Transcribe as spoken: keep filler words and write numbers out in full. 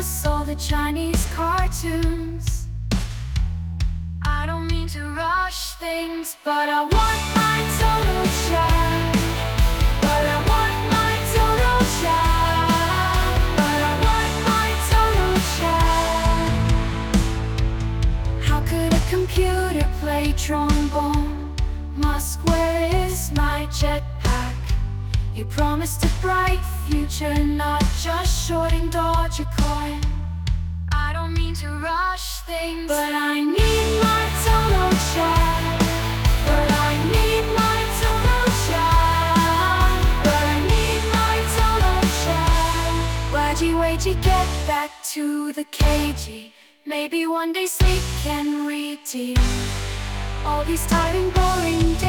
us all the Chinese cartoons. I don't mean to rush things, but I want my total share. But I want my total share. But I want my total share. How could a computer play trombone? Musk, where is my jetpack? You promised a bright future, not just shorting Dogecoin. I don't mean to rush things, but I need my total share. But I need my total share. But I need my total share. Waggy waggy, get back to the K G. Maybe one day sleep can redeem all these tiring, boring